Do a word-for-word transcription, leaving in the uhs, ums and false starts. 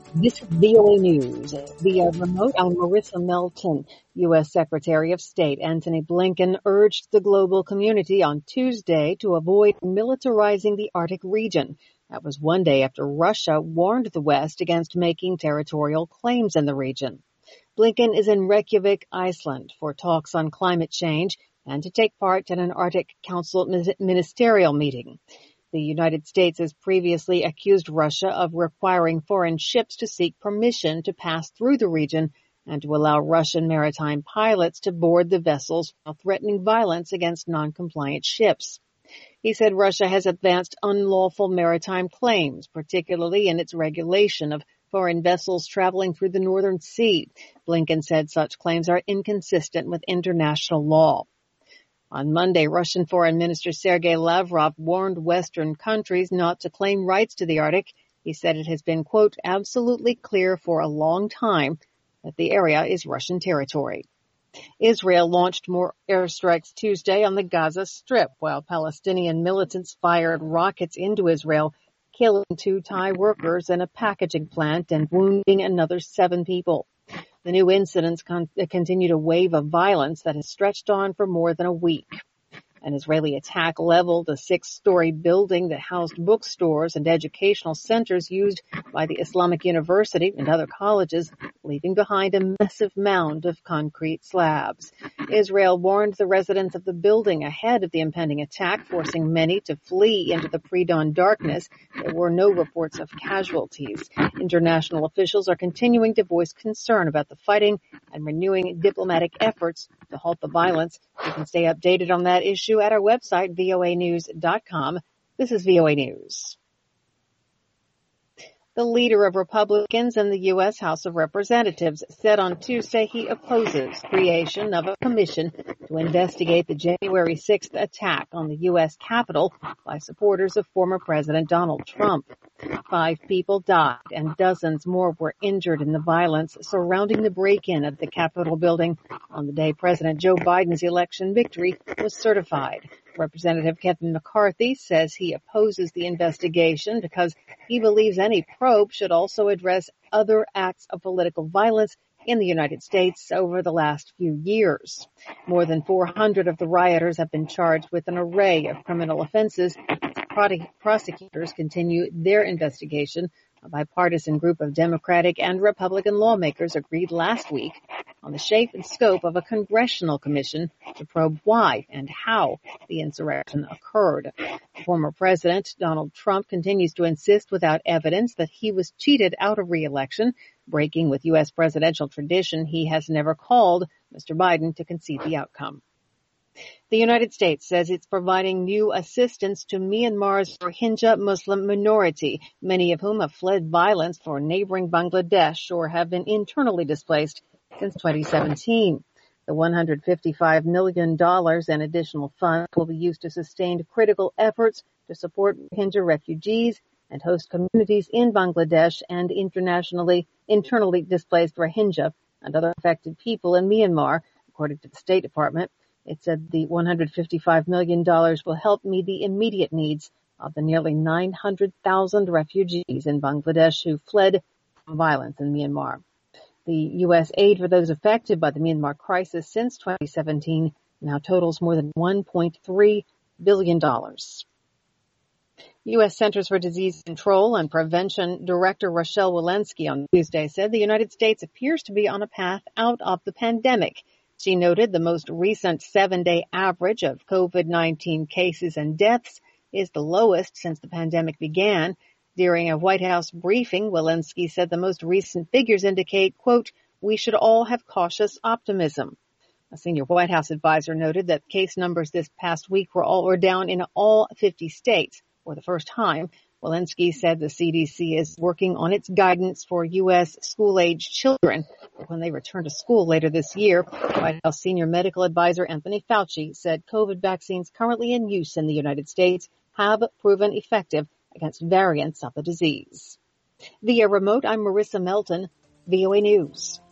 This is V O A News. Via remote, I'm Marissa Melton. U S. Secretary of State Antony Blinken urged the global community on Tuesday to avoid militarizing the Arctic region. That was one day after Russia warned the West against making territorial claims in the region. Blinken is in Reykjavik, Iceland, for talks on climate change and to take part in an Arctic Council ministerial meeting. The United States has previously accused Russia of requiring foreign ships to seek permission to pass through the region and to allow Russian maritime pilots to board the vessels while threatening violence against non-compliant ships. He said Russia has advanced unlawful maritime claims, particularly in its regulation of foreign vessels traveling through the Northern Sea. Blinken said such claims are inconsistent with international law. On Monday, Russian Foreign Minister Sergei Lavrov warned Western countries not to claim rights to the Arctic. He said it has been, quote, absolutely clear for a long time that the area is Russian territory. Israel launched more airstrikes Tuesday on the Gaza Strip, while Palestinian militants fired rockets into Israel, killing two Thai workers in a packaging plant and wounding another seven people. The new incidents con- continued a wave of violence that has stretched on for more than a week. An Israeli attack leveled a six-story building that housed bookstores and educational centers used by the Islamic University and other colleges, leaving behind a massive mound of concrete slabs. Israel warned the residents of the building ahead of the impending attack, forcing many to flee into the pre-dawn darkness. There were no reports of casualties. International officials are continuing to voice concern about the fighting and renewing diplomatic efforts to halt the violence. You can stay updated on that issue at our website, V O A news dot com. This is V O A News. The leader of Republicans in the U S. House of Representatives said on Tuesday he opposes creation of a commission to investigate the January sixth attack on the U S. Capitol by supporters of former President Donald Trump. Five people died and dozens more were injured in the violence surrounding the break-in at the Capitol building on the day President Joe Biden's election victory was certified. Representative Kevin McCarthy says he opposes the investigation because he believes any probe should also address other acts of political violence in the United States over the last few years. More than four hundred of the rioters have been charged with an array of criminal offenses. Prosecutors continue their investigation. A bipartisan group of Democratic and Republican lawmakers agreed last week on the shape and scope of a congressional commission to probe why and how the insurrection occurred. Former President Donald Trump continues to insist without evidence that he was cheated out of re-election. Breaking with U S presidential tradition, he has never called Mister Biden to concede the outcome. The United States says it's providing new assistance to Myanmar's Rohingya Muslim minority, many of whom have fled violence for neighboring Bangladesh or have been internally displaced since twenty seventeen. The one hundred fifty-five million dollars in additional funds will be used to sustain critical efforts to support Rohingya refugees and host communities in Bangladesh and internationally internally displaced Rohingya and other affected people in Myanmar, according to the State Department. It said the one hundred fifty-five million dollars will help meet the immediate needs of the nearly nine hundred thousand refugees in Bangladesh who fled from violence in Myanmar. The U S aid for those affected by the Myanmar crisis since twenty seventeen now totals more than one point three billion dollars. U S. Centers for Disease Control and Prevention Director Rochelle Walensky on Tuesday said the United States appears to be on a path out of the pandemic. She noted the most recent seven-day average of COVID nineteen cases and deaths is the lowest since the pandemic began. During a White House briefing, Walensky said the most recent figures indicate, quote, we should all have cautious optimism. A senior White House advisor noted that case numbers this past week were all were down in all fifty states for the first time. Walensky said the C D C is working on its guidance for U S school-age children when they return to school later this year. White House senior medical advisor Anthony Fauci said COVID vaccines currently in use in the United States have proven effective against variants of the disease. Via remote, I'm Marissa Melton, V O A News.